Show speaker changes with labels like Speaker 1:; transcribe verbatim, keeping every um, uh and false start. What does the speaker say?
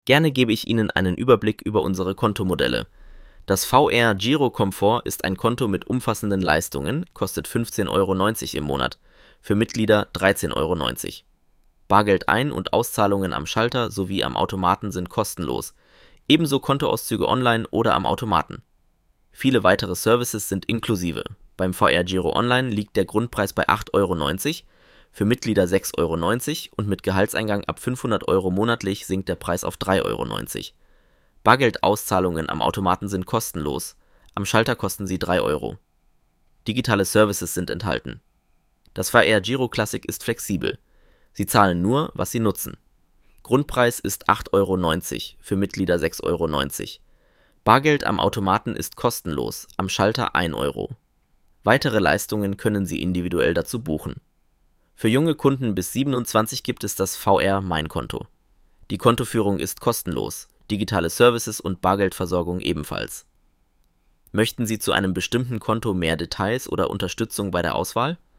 Speaker 1: Gerne gebe ich Ihnen einen Überblick über unsere Kontomodelle. Das V R Giro Komfort ist ein Konto mit umfassenden Leistungen, kostet fünfzehn Euro neunzig im Monat, für Mitglieder dreizehn Euro neunzig. Bargeld ein- und Auszahlungen am Schalter sowie am Automaten sind kostenlos, ebenso Kontoauszüge online oder am Automaten. Viele weitere Services sind inklusive. Beim V R Giro Online liegt der Grundpreis bei acht Euro neunzig, für Mitglieder sechs Euro neunzig und mit Gehaltseingang ab fünfhundert Euro monatlich sinkt der Preis auf drei Euro neunzig. Bargeldauszahlungen am Automaten sind kostenlos, am Schalter kosten sie drei Euro. Digitale Services sind enthalten. Das V R Giro Classic ist flexibel. Sie zahlen nur, was Sie nutzen. Grundpreis ist acht Euro neunzig, für Mitglieder sechs Euro neunzig. Bargeld am Automaten ist kostenlos, am Schalter ein Euro. Weitere Leistungen können Sie individuell dazu buchen. Für junge Kunden bis siebenundzwanzig gibt es das V R Mein Konto. Die Kontoführung ist kostenlos, digitale Services und Bargeldversorgung ebenfalls. Möchten Sie zu einem bestimmten Konto mehr Details oder Unterstützung bei der Auswahl?